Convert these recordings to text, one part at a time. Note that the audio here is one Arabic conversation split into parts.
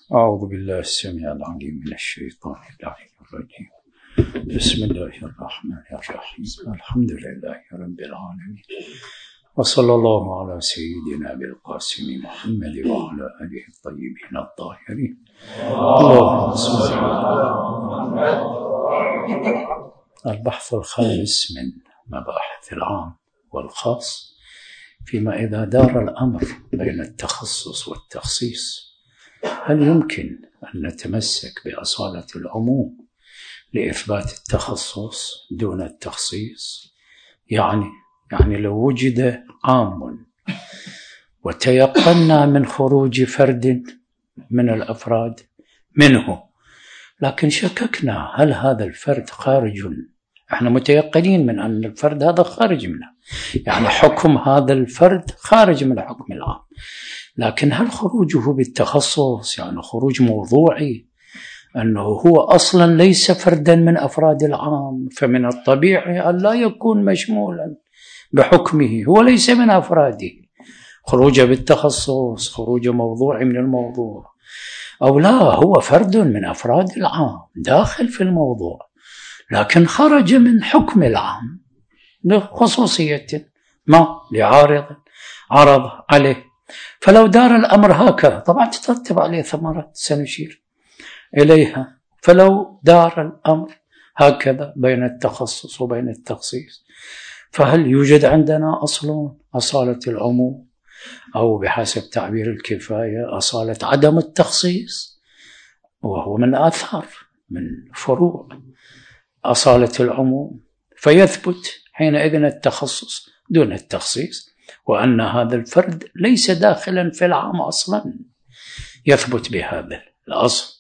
أعوذ بالله السميع العليم من الشيطان اللعين الرجيم. بسم الله الرحمن الرحيم. الحمد لله رب العالمين، وصلى الله على سيدنا بالقاسم محمد وعلى آله الطيبين الطاهرين. اللهم صل على محمد. البحث الخامس من مباحث العام والخاص فيما إذا دار الأمر بين التخصص والتخصيص، هل يمكن أن نتمسك بأصالة العموم لإثبات التخصص دون التخصيص؟ يعني لو وجد عام وتيقنا من خروج فرد من الأفراد منه، لكن شككنا هل هذا الفرد خارج، احنا متيقنين من أن الفرد هذا خارج منه، يعني حكم هذا الفرد خارج من الحكم العام، لكن هل خروجه بالتخصص يعني خروج موضوعي، أنه هو أصلا ليس فردا من أفراد العام، فمن الطبيعي أن لا يكون مشمولا بحكمه، هو ليس من أفراده. خروج بالتخصص خروج موضوعي من الموضوع، أو لا هو فرد من أفراد العام داخل في الموضوع لكن خرج من حكم العام لخصوصية ما عرض عليه. فلو دار الأمر هكذا طبعا تترتب عليه ثمرات سنشير إليها. فلو دار الأمر هكذا بين التخصص وبين التخصيص، فهل يوجد عندنا أصالة العموم، أو بحسب تعبير الكفاية أصالة عدم التخصيص، وهو من آثار من فروع أصالة العموم، فيثبت حينئذ التخصص دون التخصيص، وأن هذا الفرد ليس داخلا في العام أصلا، يثبت بهذا الأصل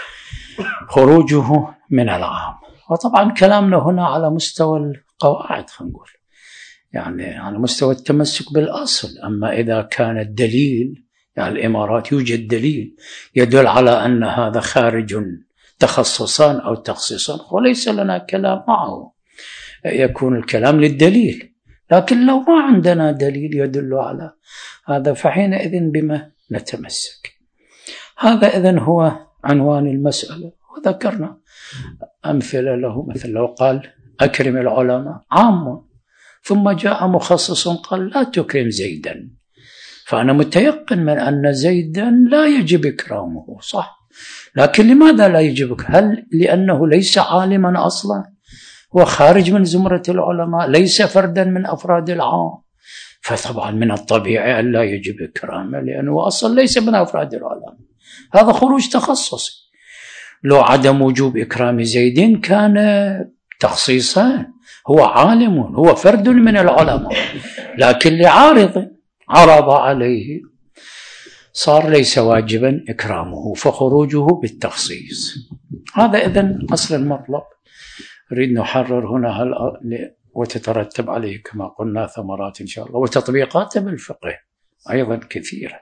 خروجه من العام. وطبعا كلامنا هنا على مستوى القواعد، خلينا نقول يعني على مستوى التمسك بالأصل. أما إذا كان الدليل، يعني الإمارات يوجد دليل يدل على أن هذا خارج تخصصان أو تخصيصان، وليس لنا كلام معه، يكون الكلام للدليل. لكن لو ما عندنا دليل يدل على هذا، فحينئذ بما نتمسك. هذا إذن هو عنوان المسألة، وذكرنا أمثلة له، مثل لو قال أكرم العلماء عام، ثم جاء مخصص قال لا تكرم زيدا، فأنا متيقن من أن زيدا لا يجب إكرامه، صح؟ لكن لماذا لا يجب؟ هل لأنه ليس عالما أصلا، هو خارج من زمرة العلماء، ليس فردا من أفراد العام، فطبعا من الطبيعي أن لا يجب إكرامه لأنه أصلا ليس من أفراد العلماء. هذا خروج تخصصي. لو عدم وجوب إكرام زيد كان تخصيصا، هو عالم، هو فرد من العلماء، لكن لعارض عرض عليه صار ليس واجبا إكرامه، فخروجه بالتخصيص. هذا إذن أصل المطلب. نريد نحرر هنا وتترتب عليه كما قلنا ثمرات إن شاء الله، وتطبيقات بالفقه أيضا كثيرة.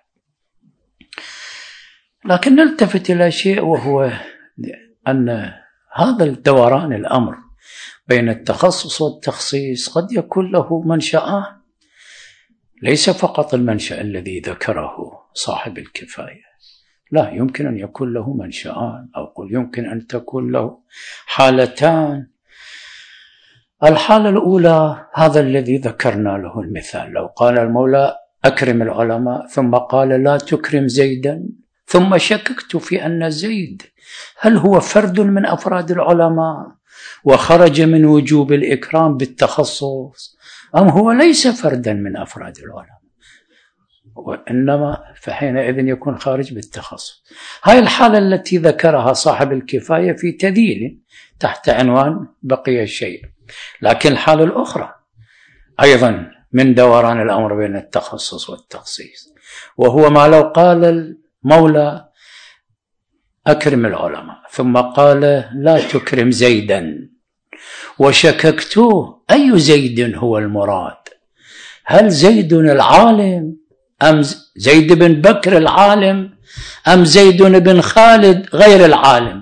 لكن نلتفت إلى شيء، وهو أن هذا الدوران الأمر بين التخصص والتخصيص قد يكون له منشأان، ليس فقط المنشأ الذي ذكره صاحب الكفاية، لا، يمكن أن يكون له منشأان، أو يمكن أن تكون له حالتان. الحالة الأولى هذا الذي ذكرنا له المثال، لو قال المولى أكرم العلماء ثم قال لا تكرم زيدا، ثم شككت في أن زيد هل هو فرد من أفراد العلماء وخرج من وجوب الإكرام بالتخصص، أم هو ليس فردا من أفراد العلماء، وإنما فحينئذ يكون خارج بالتخصص. هاي الحالة التي ذكرها صاحب الكفاية في تذيل تحت عنوان بقي الشيء. لكن الحالة الأخرى أيضا من دوران الأمر بين التخصص والتخصيص، وهو ما لو قال المولى أكرم العلماء ثم قال لا تكرم زيدا، وشككت أي زيد هو المراد، هل زيد العالم أم زيد بن بكر العالم أم زيد بن خالد غير العالم؟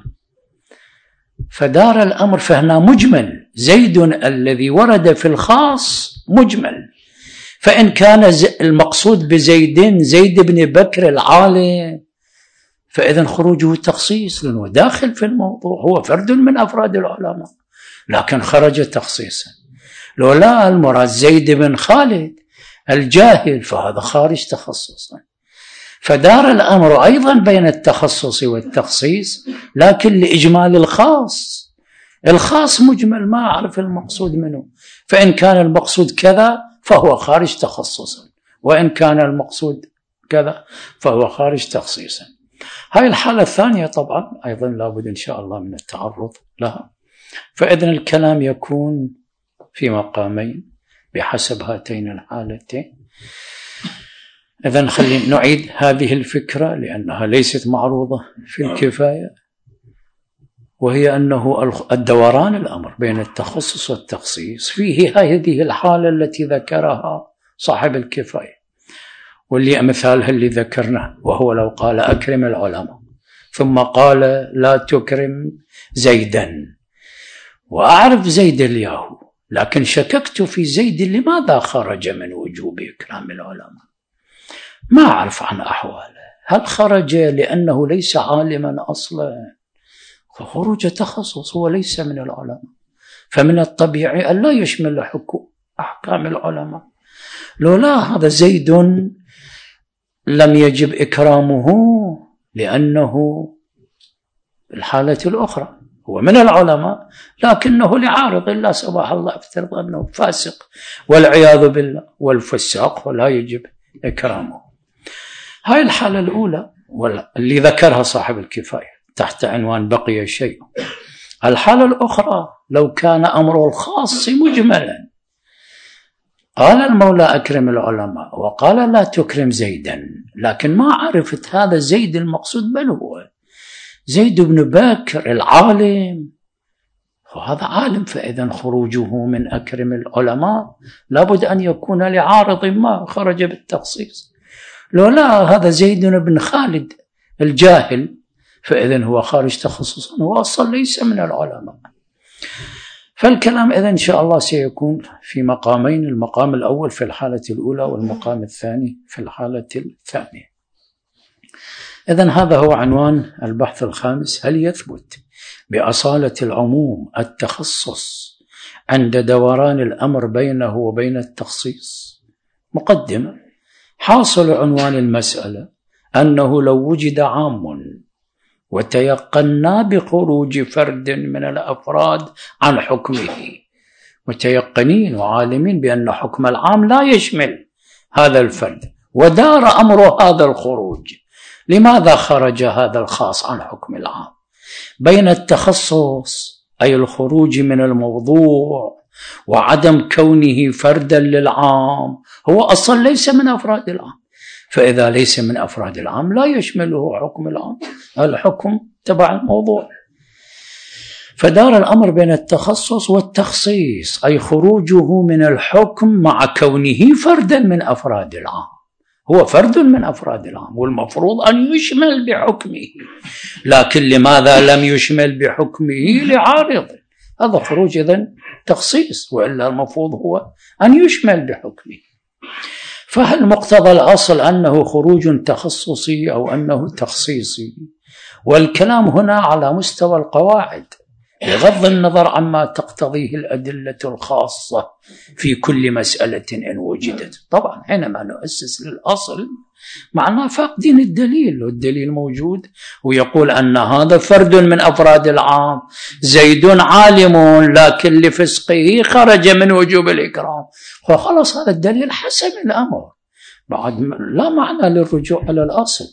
فدار الأمر فهنا مجمل، زيد الذي ورد في الخاص مجمل، فإن كان المقصود بزيد زيد بن بكر العالم فإذا خروجه تخصيص لأنه داخل في الموضوع، هو فرد من أفراد العلماء لكن خرج تخصيصا. لو لا المراد زيد بن خالد الجاهل فهذا خارج تخصصا. فدار الأمر أيضا بين التخصص والتخصيص لكن لإجمال الخاص. الخاص مجمل ما أعرف المقصود منه، فإن كان المقصود كذا فهو خارج تخصصا، وإن كان المقصود كذا فهو خارج تخصيصا. هاي الحالة الثانية طبعا أيضا لابد إن شاء الله من التعرض لها. فإذن الكلام يكون في مقامين بحسب هاتين الحالتين. إذن خلينا نعيد هذه الفكرة لأنها ليست معروضة في الكفاية، وهي أنه الدوران الأمر بين التخصص والتخصيص فيه هذه الحالة التي ذكرها صاحب الكفاية، واللي مثالها اللي ذكرناه، وهو لو قال أكرم العلماء ثم قال لا تكرم زيدا، وأعرف زيد الياهو لكن شككت في زيد لماذا خرج من وجوب إكرام العلماء، ما أعرف عن أحواله، هل خرج لأنه ليس عالما أصلا؟ فخروج تخصص هو ليس من العلماء، فمن الطبيعي أن لا يشمل أحكام العلماء. لولا هذا زيد لم يجب إكرامه لأنه الحالة الأخرى هو من العلماء لكنه لعارض الله سبحانه الله افترض أنه فاسق والعياذ بالله، والفساق ولا يجب إكرامه. هاي الحالة الأولى اللي ذكرها صاحب الكفاية تحت عنوان بقي شيء. الحالة الأخرى لو كان أمر الخاص مجملا، قال المولى أكرم العلماء وقال لا تكرم زيدا، لكن ما عرفت هذا زيد المقصود بل هو زيد بن بكر العالم، وهذا عالم، فإذا خروجه من أكرم العلماء لابد أن يكون لعارض ما خرج بالتخصيص. لولا هذا زيد بن خالد الجاهل فإذن هو خارج تخصصا، هو أصلا ليس من العلماء. فالكلام إذن إن شاء الله سيكون في مقامين، المقام الأول في الحالة الأولى والمقام الثاني في الحالة الثانية. إذن هذا هو عنوان البحث الخامس: هل يثبت بأصالة العموم التخصص عند دوران الأمر بينه وبين التخصيص؟ مقدمة: حاصل عنوان المسألة أنه لو وجد عام وتيقنا بخروج فرد من الأفراد عن حكمه، متيقنين وعالمين بأن حكم العام لا يشمل هذا الفرد، ودار أمر هذا الخروج، لماذا خرج هذا الخاص عن حكم العام؟ بين التخصص أي الخروج من الموضوع وعدم كونه فردا للعام، هو أصلا ليس من أفراد العام، فإذا ليس من أفراد العام لا يشمله حكم العام، الحكم تبع الموضوع. فدار الأمر بين التخصص والتخصيص أي خروجه من الحكم مع كونه فردا من أفراد العام، هو فرد من أفراد العام والمفروض أن يشمل بحكمه، لكن لماذا لم يشمل بحكمه؟ لعارض، هذا خروج إذن تخصيص، وإلا المفروض هو أن يشمل بحكمه. فهل مقتضى الأصل أنه خروج تخصصي أو أنه تخصيصي؟ والكلام هنا على مستوى القواعد بغض النظر عما تقتضيه الأدلة الخاصة في كل مسألة إن وجدت. طبعا حينما نؤسس للأصل معناه فاقدين الدليل، والدليل موجود ويقول أن هذا فرد من أفراد العام، زيد عالم لكن لفسقه خرج من وجوب الإكرام، فخلص هذا الدليل حسم الأمر، بعد لا معنى للرجوع على الأصل.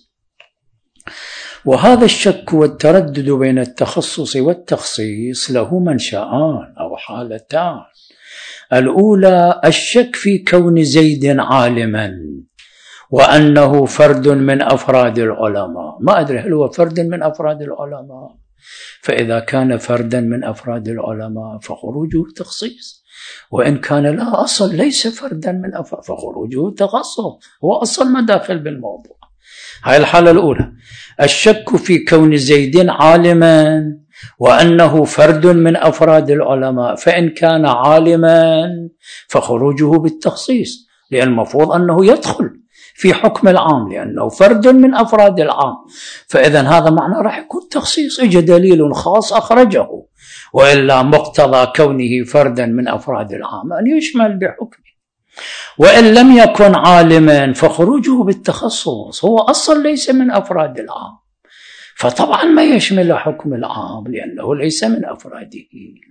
وهذا الشك والتردد بين التخصص والتخصيص له منشأان أو حالتان: الأولى الشك في كون زيد عالما وأنه فرد من أفراد العلماء، ما أدري هل هو فرد من أفراد العلماء، فإذا كان فردا من أفراد العلماء فخروجه تخصيص، وإن كان لا أصل ليس فردا من أفراد فخروجه تخصص، هو أصل ما داخل بالموضوع. هاي الحالة الأولى، الشك في كون زيد عالما وأنه فرد من أفراد العلماء، فإن كان عالما فخروجه بالتخصيص، لأن المفروض أنه يدخل في حكم العام لأنه فرد من أفراد العام، فإذا هذا معنى راح يكون تخصيص، إجا دليل خاص أخرجه، وإلا مقتضى كونه فردا من أفراد العام أن يشمل بحكمه. وإن لم يكن عالما فخروجه بالتخصص هو أصلا ليس من أفراد العام، فطبعا ما يشمل حكم العام لأنه ليس من أفراده.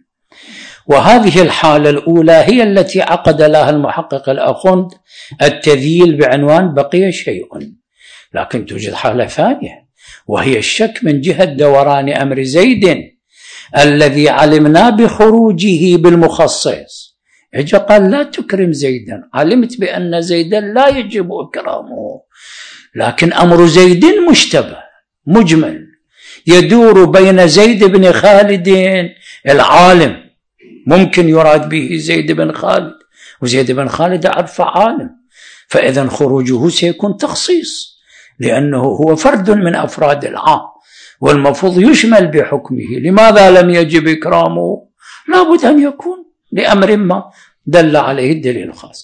وهذه الحالة الأولى هي التي عقد لها المحقق الأخوند التذييل بعنوان بقي شيء. لكن توجد حالة ثانية وهي الشك من جهة دوران أمر زيد الذي علمنا بخروجه بالمخصص. اجا قال لا تكرم زيدا، علمت بأن زيدا لا يجب إكرامه، لكن أمر زيد مشتبه مجمل يدور بين زيد بن خالد العالم، ممكن يراد به زيد بن خالد، وزيد بن خالد عرف عالم، فإذا خروجه سيكون تخصيص لأنه هو فرد من أفراد العام والمفروض يشمل بحكمه. لماذا لم يجب إكرامه؟ لابد أن يكون لأمر ما دل عليه الدليل الخاص.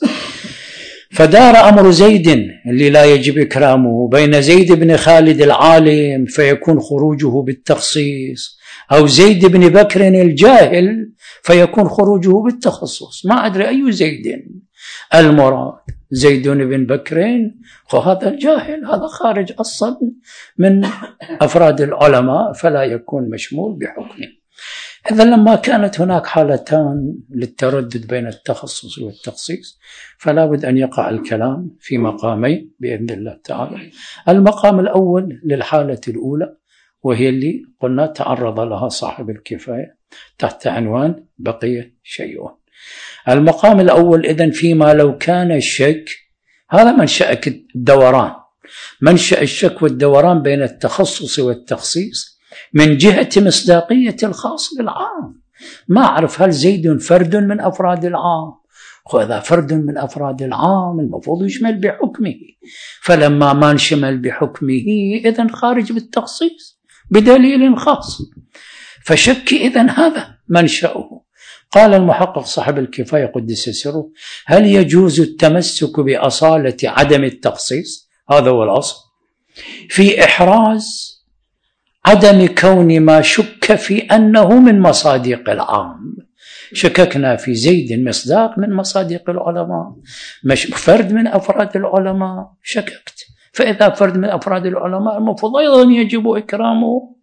فدار أمر زيد اللي لا يجب إكرامه بين زيد بن خالد العالم فيكون خروجه بالتخصيص، أو زيد بن بكر الجاهل فيكون خروجه بالتخصص. ما أدري أي زيد المراد، زيد بن بكر وهذا الجاهل هذا خارج أصلا من أفراد العلماء فلا يكون مشمول بحكمه. إذا لما كانت هناك حالتان للتردد بين التخصص والتخصيص فلا بد أن يقع الكلام في مقامين بإذن الله تعالى. المقام الأول للحالة الأولى وهي اللي قلنا تعرض لها صاحب الكفاية تحت عنوان بقي شيء. المقام الأول إذن فيما لو كان الشك، هذا منشأ الدوران، منشأ الشك والدوران بين التخصص والتخصيص من جهة مصداقية الخاص بالعام. ما أعرف هل زيد فرد من أفراد العام، وإذا فرد من أفراد العام المفروض يشمل بحكمه، فلما ما نشمل بحكمه إذن خارج بالتخصيص بدليل خاص، فشك إذن هذا منشأه. قال المحقق صاحب الكفاية قدس سره: هل يجوز التمسك بأصالة عدم التخصيص، هذا هو الأصل، في إحراز عدم كون ما شك في أنه من مصادق العام؟ شككنا في زيد مصداق من مصادق العلماء، مش فرد من أفراد العلماء، شككت، فإذا فرد من أفراد العلماء المفروض أيضا يجب إكرامه.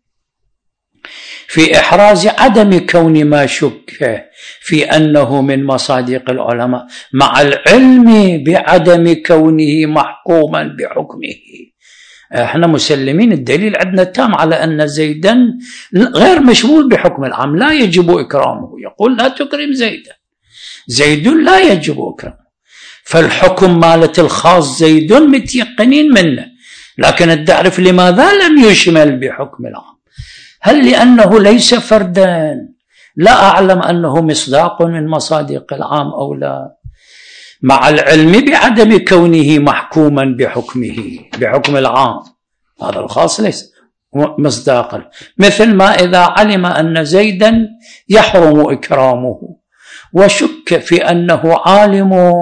في إحراز عدم كون ما شك في أنه من مصادق العلماء مع العلم بعدم كونه محكوما بحكمه. احنا مسلمين الدليل عندنا تام على أن زيدا غير مشمول بحكم العام لا يجب إكرامه، يقول لا تكرم زيدا، زيد لا يجب إكرامه، فالحكم مالة الخاص زيد متيقنين منه، لكن تعرف لماذا لم يشمل بحكم العام؟ هل لأنه ليس فردا؟ لا أعلم أنه مصداق من مصادق العام أو لا، مع العلم بعدم كونه محكوما بحكمه بحكم العام، هذا الخاص ليس مصداقا. مثل ما إذا علم أن زيدا يحرم إكرامه وشك في أنه عالم،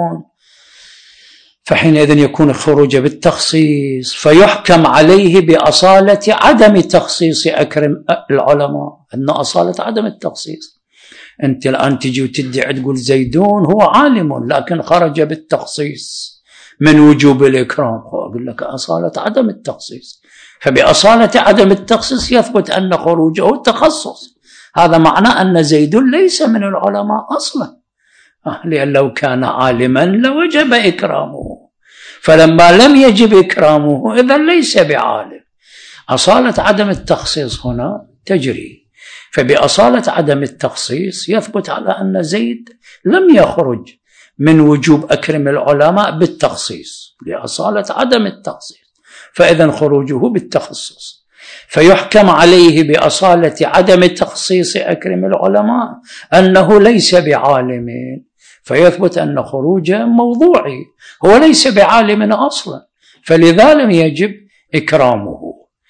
فحينئذ يكون الخروج بالتخصيص، فيحكم عليه بأصالة عدم تخصيص أكرم العلماء، أن أصالة عدم التخصيص. أنت الآن تجي وتدعي تقول زيدون هو عالم لكن خرج بالتخصيص من وجوب الإكرام، أقول لك أصالة عدم التخصيص، فبأصالة عدم التخصيص يثبت أن خروجه التخصص. هذا معنى أن زيد ليس من العلماء أصلا، لأن لو كان عالما لوجب إكرامه، فلما لم يجب إكرامه إذن ليس بعالم. أصالة عدم التخصيص هنا تجري، فبأصالة عدم التخصيص يثبت على أن زيد لم يخرج من وجوب أكرم العلماء بالتخصيص لأصالة عدم التخصيص، فإذن خروجه بالتخصص، فيحكم عليه بأصالة عدم تخصيص أكرم العلماء أنه ليس بعالم، فيثبت أن خروجه موضوعي، هو ليس بعالم أصلا، فلذا لم يجب إكرامه.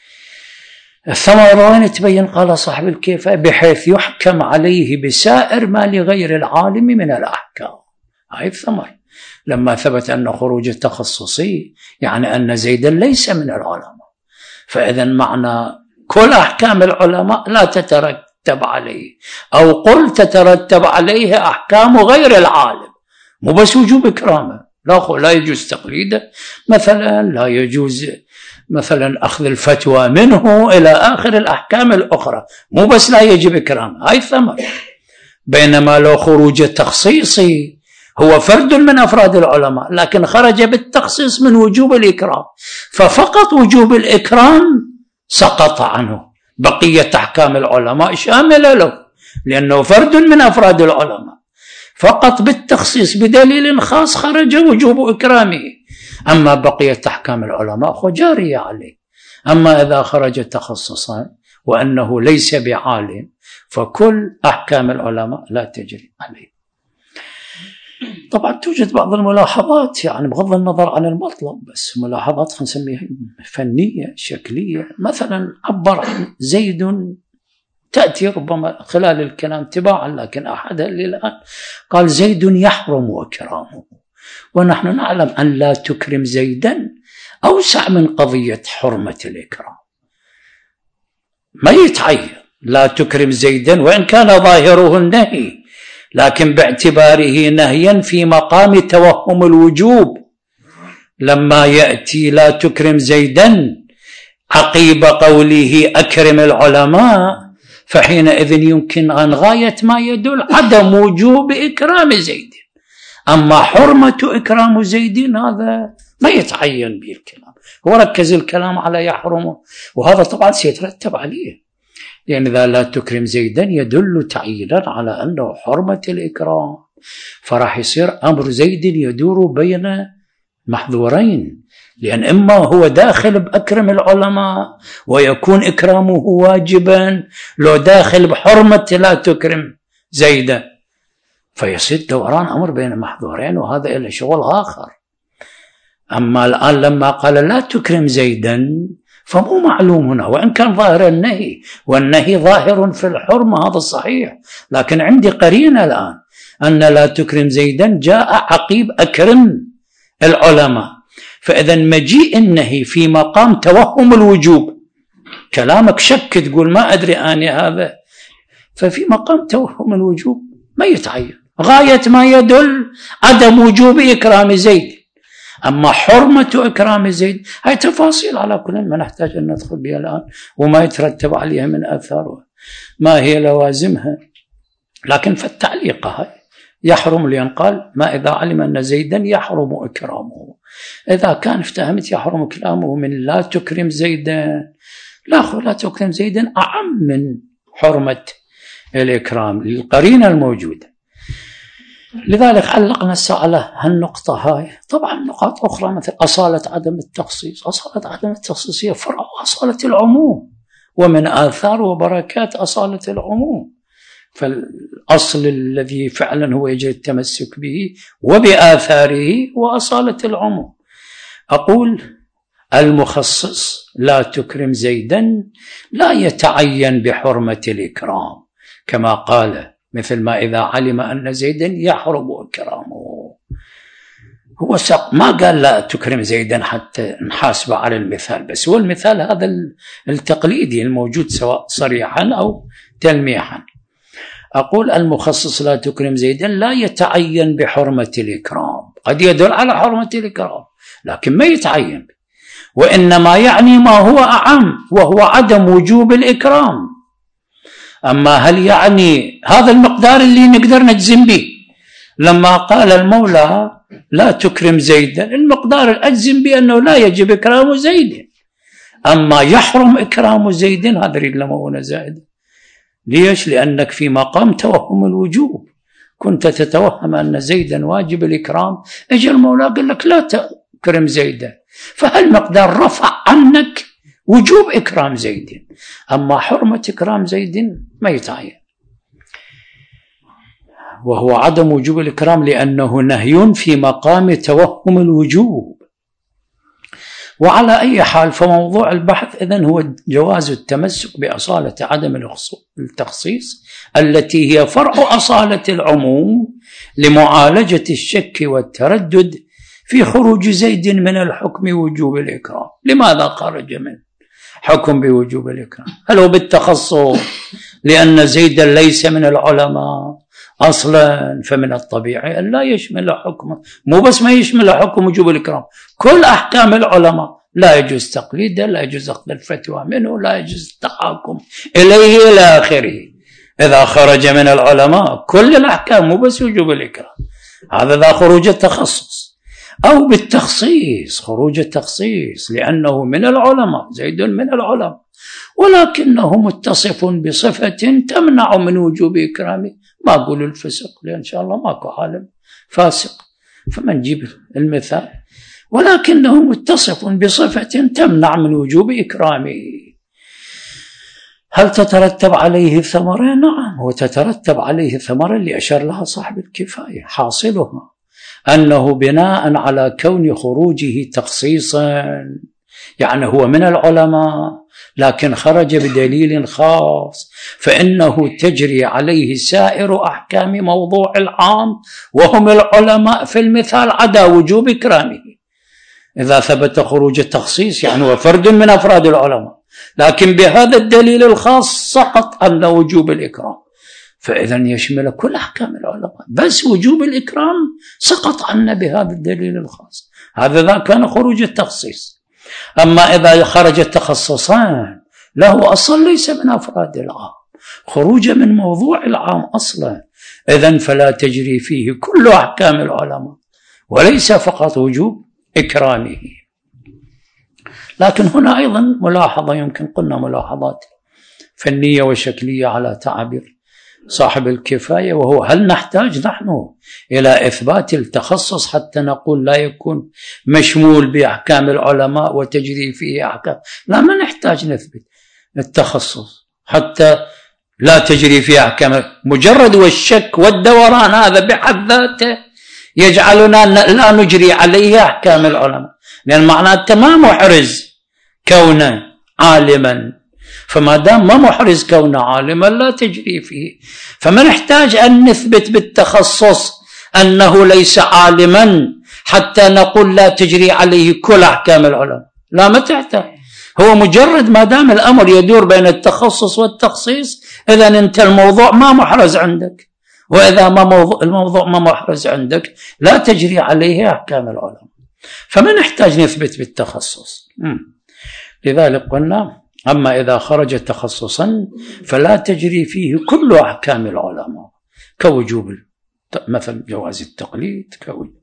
الثمرة وين تبين؟ قال صاحب الكفاية: بحيث يحكم عليه بسائر ما لغير العالم من الأحكام. هاي الثمرة، لما ثبت أن خروج تخصصي يعني أن زيدا ليس من العلماء، فإذا معنى كل أحكام العلماء لا تترتب عليه، أو قل تترتب عليه أحكام غير العالم، مو بس وجوب إكرامه، لا يجوز تقليده مثلا، لا يجوز مثلا أخذ الفتوى منه إلى آخر الأحكام الأخرى، مو بس لا يجب إكرامه، هاي ثمر. بينما لو خروج تخصيصي هو فرد من أفراد العلماء لكن خرج بالتخصيص من وجوب الإكرام، ففقط وجوب الإكرام سقط عنه، بقية أحكام العلماء شاملة له لأنه فرد من أفراد العلماء، فقط بالتخصيص بدليل خاص خرج وجوب إكرامه، أما بقية أحكام العلماء جارية عليه. أما إذا خرج تخصصا وأنه ليس بعالم فكل أحكام العلماء لا تجري عليه. طبعا توجد بعض الملاحظات يعني بغض النظر عن المطلب، بس ملاحظات نسميها فنية شكلية. مثلا عبر عن زيد، تأتي ربما خلال الكلام تباعا لكن أحدها الآن قال زيد يحرم إكرامه، ونحن نعلم أن لا تكرم زيدا أوسع من قضية حرمة الإكرام، ما يتعين لا تكرم زيدا وإن كان ظاهره النهي، لكن باعتباره نهيا في مقام توهم الوجوب، لما يأتي لا تكرم زيدا عقيب قوله أكرم العلماء فحينئذ يمكن عن غاية ما يدل عدم وجوب إكرام زيد. أما حرمة إكرام زيد هذا ما يتعين به الكلام، هو ركز الكلام على يحرمه، وهذا طبعا سيترتب عليه، لأن إذا لا تكرم زيدا يدل تعيينا على أنه حرمة الإكرام، فراح يصير أمر زيد يدور بين محظورين، لأن إما هو داخل بأكرم العلماء ويكون إكرامه واجبا، لو داخل بحرمة لا تكرم زيدا فيصير دوران أمر بين محظورين، وهذا إلا شغل آخر. أما الآن لما قال لا تكرم زيدا فمو معلوم هنا، وإن كان ظاهر النهي، والنهي ظاهر في الحرمة هذا صحيح، لكن عندي قرينة الآن أن لا تكرم زيدا جاء عقيب أكرم العلماء، فإذا مجيء النهي في مقام توهم الوجوب، كلامك شك تقول ما أدري أني هذا، ففي مقام توهم الوجوب ما يتعين، غاية ما يدل عدم وجوب إكرام زيد. أما حرمة إكرام زيد هاي تفاصيل على كل ما نحتاج أن ندخل بها الآن، وما يترتب عليها من آثار ما هي لوازمها، لكن فالتعليق هاي يحرم، لأن قال ما إذا علم أن زيدا يحرم إكرامه، إذا كان افتهمت يحرم إكرامه من لا تكرم زيدا، لا تكرم زيدا أعم من حرمة الإكرام للقرينة الموجودة. لذلك علقنا على هالنقطة هاي. طبعا نقاط أخرى مثل أصالة عدم التخصيص، أصالة عدم التخصيص هي فرع أصالة العموم، ومن آثار وبركات أصالة العموم، فالأصل الذي فعلا هو يجب التمسك به وبآثاره وأصالة العموم. أقول المخصص لا تكرم زيدا لا يتعين بحرمة الإكرام كما قال، مثل ما إذا علم أن زيدا يحرم إكرامه، هو ما قال لا تكرم زيدا حتى نحاسب على المثال، بس هو المثال هذا التقليدي الموجود سواء صريحا أو تلميحا. أقول المخصص لا تكرم زيدا لا يتعين بحرمة الإكرام، قد يدل على حرمة الإكرام لكن ما يتعين، وإنما يعني ما هو أعم وهو عدم وجوب الإكرام. أما هل يعني هذا المقدار اللي نقدر نجزم به؟ لما قال المولى لا تكرم زيدا المقدار الأجزم بأنه لا يجب إكرام زيد، أما يحرم إكرام زيد هذا لمؤونة زائدة. ليش؟ لأنك في مقام توهم الوجوب، كنت تتوهم أن زيدا واجب الإكرام، أجل المولى قال لك لا تكرم زيدا، فهالمقدار رفع عنك وجوب إكرام زيد، أما حرمة إكرام زيد ما يتعين، وهو عدم وجوب الإكرام لأنه نهي في مقام توهم الوجوب. وعلى أي حال فموضوع البحث إذن هو جواز التمسك بأصالة عدم التخصيص التي هي فرع أصالة العموم لمعالجة الشك والتردد في خروج زيد من الحكم وجوب الإكرام. لماذا خرج من حكم بوجوب الإكرام؟ هل هو بالتخصص لأن زيدا ليس من العلماء أصلا؟ فمن الطبيعي أن لا يشمل حكمه، مو بس ما يشمل حكم وجوب الإكرام، كل أحكام العلماء لا يجوز تقليده، لا يجوز أخذ الفتوى منه، لا يجوز التحاكم إليه إلى آخره. إذا خرج من العلماء كل الأحكام مو بس وجوب الإكرام، هذا ذا خروج التخصص. أو بالتخصيص، خروج التخصيص لأنه من العلماء، زيد من العلماء ولكنه متصف بصفة تمنع من وجوب إكرامه. ما أقول الفسق لأن إن شاء الله ماكو عالم فاسق، فما نجيب المثال، ولكنه متصف بصفة تمنع من وجوب إكرامه. هل تترتب عليه ثمرة؟ نعم، وتترتب عليه ثمرة اللي أشار لها صاحب الكفاية، حاصلها أنه بناء على كون خروجه تخصيصا، يعني هو من العلماء لكن خرج بدليل خاص، فإنه تجري عليه سائر أحكام موضوع العام وهم العلماء في المثال عدا وجوب إكرامه. إذا ثبت خروج التخصيص يعني هو فرد من أفراد العلماء، لكن بهذا الدليل الخاص سقط عن وجوب الإكرام، فإذا يشمل كل أحكام العلماء، بس وجوب الإكرام سقط عنا بهذا الدليل الخاص. هذا كان خروج التخصيص. أما إذا خرج التخصصان له أصل ليس من أفراد العام، خروج من موضوع العام أصلا، إذن فلا تجري فيه كل أحكام العلماء وليس فقط وجوب إكرامه. لكن هنا أيضا ملاحظة، يمكن قلنا ملاحظات فنية وشكلية على تعبير صاحب الكفاية، وهو هل نحتاج نحن إلى إثبات التخصص حتى نقول لا يكون مشمول بأحكام العلماء وتجري فيه أحكام؟ لا، ما نحتاج نثبت التخصص حتى لا تجري فيه أحكام، مجرد والشك والدوران هذا بحد ذاته يجعلنا لا نجري عليه أحكام العلماء، لأن معناته ما محرز كونه عالما، فما دام ما محرز كونه عالما لا تجري فيه، فما نحتاج أن نثبت بالتخصص أنه ليس عالما حتى نقول لا تجري عليه كل أحكام العلماء. لا، ما تحتاج، هو مجرد ما دام الأمر يدور بين التخصص والتخصيص، إذن أنت الموضوع ما محرز عندك، وإذا ما الموضوع ما محرز عندك لا تجري عليه أحكام العلماء، فما نحتاج نثبت بالتخصص. لذلك قلنا أما إذا خرج تخصصا فلا تجري فيه كل أحكام العلماء، كوجوب مثل جواز التقليد،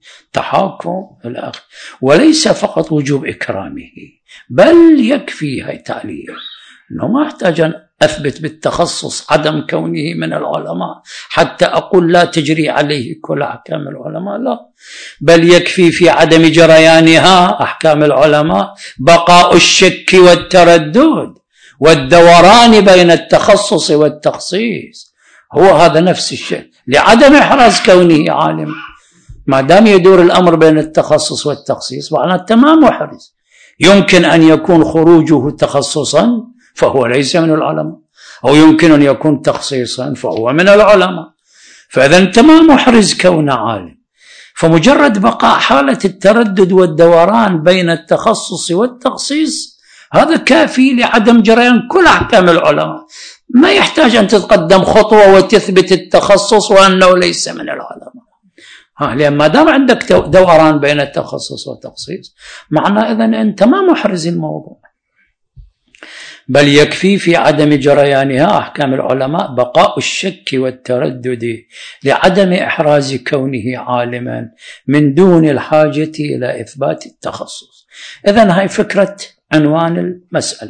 كتحاكم إلى آخره، وليس فقط وجوب إكرامه، بل يكفي هاي تعليل أنه ما أحتاج أن أثبت بالتخصص عدم كونه من العلماء حتى أقول لا تجري عليه كل أحكام العلماء، لا، بل يكفي في عدم جريانها أحكام العلماء بقاء الشك والتردد والدوران بين التخصص والتخصيص، هو هذا نفس الشيء، لعدم إحراز كونه عالم. ما دام يدور الأمر بين التخصص والتخصيص معناته ما محرز، يمكن أن يكون خروجه تخصصا فهو ليس من العلماء، أو يمكن أن يكون تخصيصا فهو من العلماء، فإذا أنت ما محرز كونه عالم، فمجرد بقاء حالة التردد والدوران بين التخصص والتخصيص هذا كافي لعدم جريان كل أحكام العلماء، ما يحتاج أن تتقدم خطوة وتثبت التخصص وأنه ليس من العلماء. لأن ما دام عندك دوران بين التخصص والتخصيص معنى إذن أنت ما محرز الموضوع، بل يكفي في عدم جريانها أحكام العلماء بقاء الشك والتردد لعدم إحراز كونه عالما من دون الحاجة إلى إثبات التخصص. إذن هاي فكرة عنوان المسألة.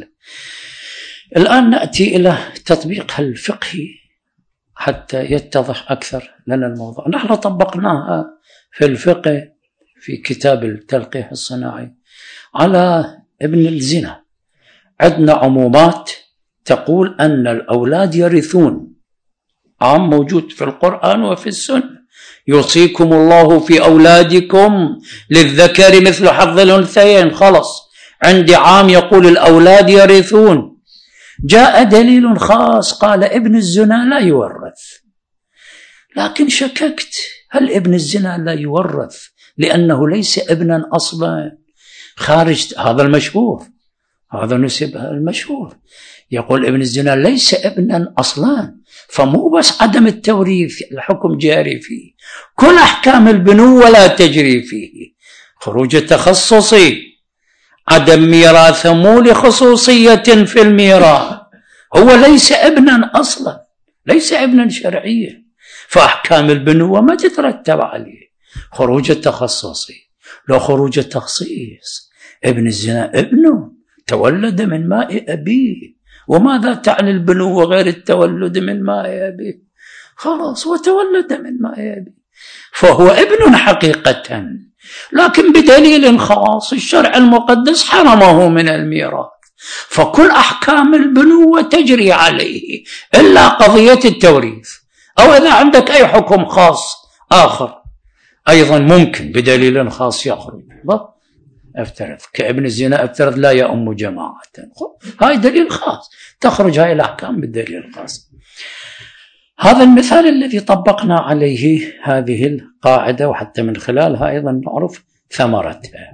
الآن نأتي إلى تطبيقها الفقهي حتى يتضح أكثر لنا الموضوع. نحن طبقناها في الفقه في كتاب التلقيح الصناعي على ابن الزنا. عندنا عمومات تقول أن الأولاد يرثون، عام موجود في القرآن وفي السنة، يوصيكم الله في أولادكم للذكر مثل حظ الأنثيين، خلص عندي عام يقول الأولاد يرثون. جاء دليل خاص قال ابن الزنا لا يورث، لكن شككت هل ابن الزنا لا يورث لأنه ليس ابنا أصلا خارج. هذا المشهور، هذا نسب المشهور، يقول ابن الزنا ليس ابنا أصلا، فمو بس عدم التوريث الحكم جاري فيه، كل أحكام البنوة لا تجري فيه. خروج التخصصي، عدم ميراثه مو لخصوصية في الميراث، هو ليس ابنا أصلا، ليس ابنا شرعيا، فأحكام البنوة ما تترتب عليه. خروج التخصصي، لو خروج التخصيص، ابن الزنا ابنه تولد من ماء أبيه، وماذا تعني البنوة غير التولد من ماء أبيه؟ خلاص وتولد من ماء أبيه، فهو ابن حقيقة، لكن بدليل خاص الشرع المقدس حرمه من الميراث، فكل أحكام البنوة تجري عليه إلا قضية التوريث. أو إذا عندك أي حكم خاص آخر أيضا ممكن بدليل خاص يخرج. افترض كابن الزنا، افترض لا يؤم جماعة، هاي دليل خاص، تخرج هاي الأحكام بالدليل الخاص. هذا المثال الذي طبقنا عليه هذه القاعدة، وحتى من خلالها أيضا نعرف ثمرتها.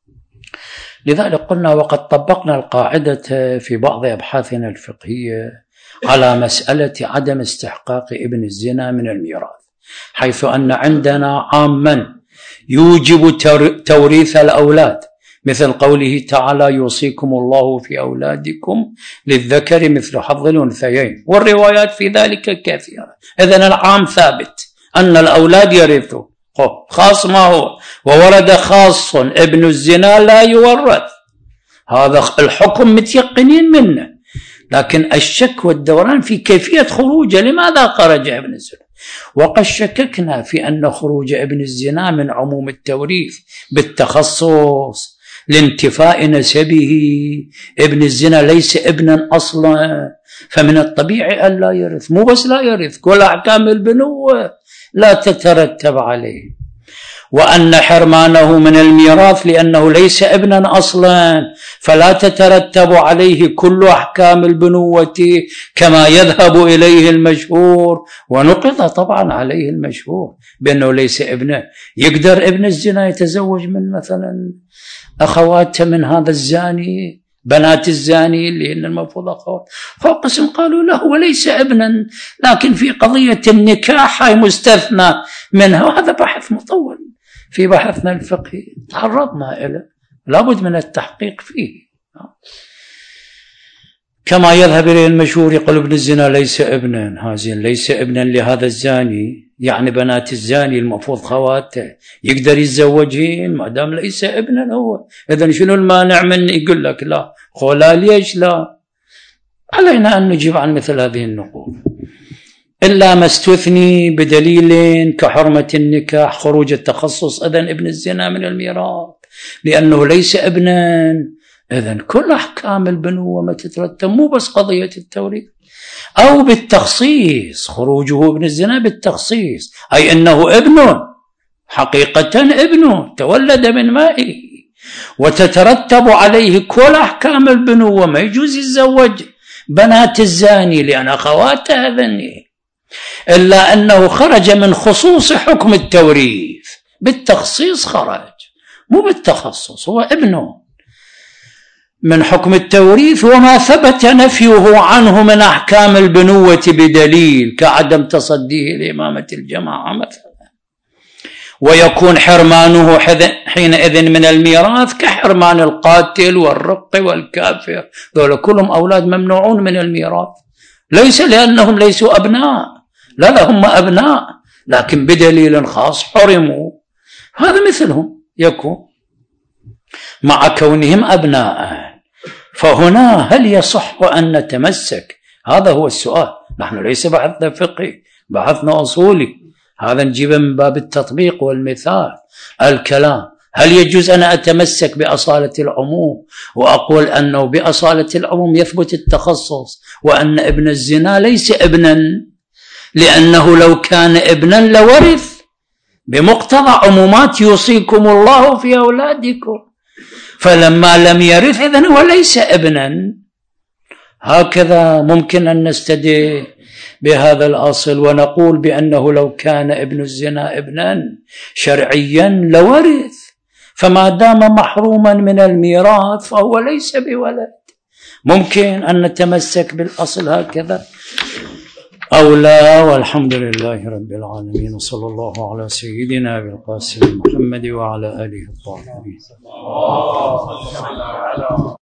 لذلك قلنا وقد طبقنا القاعدة في بعض أبحاثنا الفقهية على مسألة عدم استحقاق ابن الزنا من الميراث، حيث أن عندنا عاما يوجب توريث الأولاد، مثل قوله تعالى يوصيكم الله في أولادكم للذكر مثل حظ الأنثيين، والروايات في ذلك كثيرة. إذن العام ثابت أن الأولاد يرثوا، خاص ما هو، وورد خاص ابن الزنا لا يورث، هذا الحكم متيقنين منه، لكن الشك والدوران في كيفية خروجه، لماذا خرج ابن الزنا؟ وقد شككنا في أن خروج ابن الزنا من عموم التوريث بالتخصص لانتفاء نسبه، ابن الزنا ليس ابنا أصلا، فمن الطبيعي أن لا يرث، مو بس لا يرث، كل أحكام البنوة لا تترتب عليه. وأن حرمانه من الميراث لأنه ليس ابنا أصلا، فلا تترتب عليه كل أحكام البنوة كما يذهب إليه المشهور، ونقض طبعا عليه المشهور بأنه ليس ابنه. يقدر ابن الزنا يتزوج من مثلا أخواته من هذا الزاني، بنات الزاني اللي هن المفروض أخوات، فقسم قالوا له وليس ابنا، لكن في قضية النكاح هاي مستثنى منها، وهذا بحث مطول في بحثنا الفقهي تعرضنا إليه، لابد من التحقيق فيه. كما يذهب إليه المشهور، يقول ابن الزنا ليس ابنا، هازين ليس ابنا لهذا الزاني، يعني بنات الزاني المفروض خواته يقدر يتزوجين ما دام ليس ابنا هو، إذن شنو المانع من يقول لك لا خولا؟ ليش لا؟ علينا أن نجيب عن مثل هذه النقول، إلا ما استثني بدليل كحرمة النكاح، خروج التخصص، إذن ابن الزنا من الميراث لأنه ليس ابنا، إذن كل أحكام البنوة ما تترتب، مو بس قضية التوريث. أو بالتخصيص، خروجه ابن الزنا بالتخصيص، أي أنه ابن حقيقة، ابنه تولد من مائه، وتترتب عليه كل أحكام البنوة، ما يجوز يتزوج بنات الزاني لأن أخواته هذني، إلا أنه خرج من خصوص حكم التوريث، بالتخصيص خرج مو بالتخصص، هو ابنه من حكم التوريث، وما ثبت نفيه عنه من أحكام البنوة بدليل كعدم تصديه لإمامة الجماعة مثلا. ويكون حرمانه حينئذ من الميراث كحرمان القاتل والرق والكافر، ذولا كلهم أولاد ممنوعون من الميراث، ليس لأنهم ليسوا أبناء، لا هم أبناء، لكن بدليل خاص حرموا. هذا مثلهم يكون مع كونهم أبناء. فهنا هل يصح أن نتمسك؟ هذا هو السؤال، نحن ليس بحثنا فقهي، بحثنا أصولي، هذا نجيبه من باب التطبيق والمثال. الكلام هل يجوز أن أتمسك بأصالة العموم وأقول أنه بأصالة العموم يثبت التخصص، وأن ابن الزنا ليس ابنا، لأنه لو كان ابنا لورث بمقتضى عمومات يوصيكم الله في أولادكم، فلما لم يرث إذن هو ليس ابنا. هكذا ممكن أن نستدل بهذا الأصل، ونقول بأنه لو كان ابن الزنا ابنا شرعيا لورث، فما دام محروما من الميراث فهو ليس بولد. ممكن أن نتمسك بالأصل هكذا أو لا؟ والحمد لله رب العالمين، وصلى الله على سيدنا بالقاسم محمد وعلى آله الطاهرين.